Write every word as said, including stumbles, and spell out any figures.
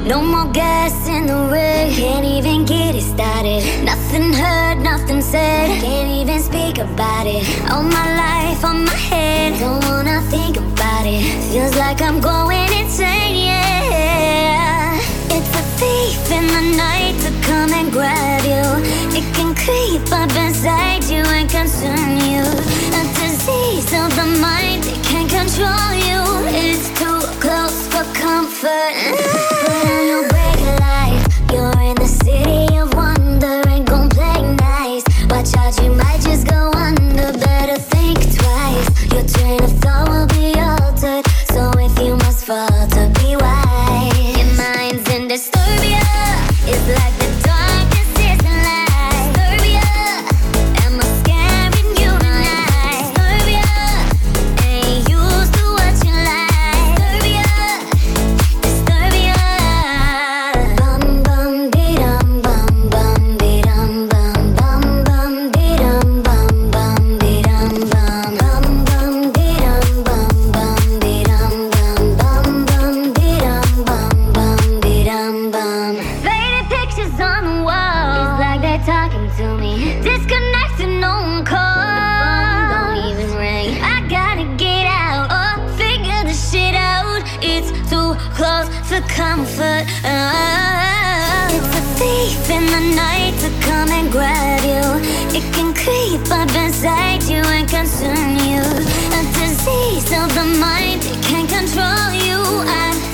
No more gas in the rig, can't even get it started. Nothing heard, nothing said, can't even speak about it. All my life on my head, don't wanna think about it. Feels like I'm going insane, yeah. It's a thief in the night to come and grab you. It can creep up inside you and consume you. A disease of the mind, it can't control you. It's too close for comfort. Put on your brake light, you're in the city of wonder. Ain't gon' play nice, watch out, you might just go under. Better think twice, your train of thought will be altered. So if you must falter, be wise. Your mind's in disturbia, it's like the darkness is a lie. Disturbia, am I scaring you tonight? Disturbia, ain't used to what you like. Disturbia, Disturbia. Bum bum be-dum bum bum be-dum bum bum bum be-dum bum bum be-dum bum bum bum be-dum bum bum be-dum bum bum bum be-dum bum bum be-dum bum. Faded pictures on the wall, it's like they're talking to me. Disconnected, no one calls. The phone don't even ring. I gotta get out or figure this shit out. It's too close for comfort. Ah, it's a thief in the night to come and grab you. It can creep up inside you and consume you. A disease of the mind, it can't control you. I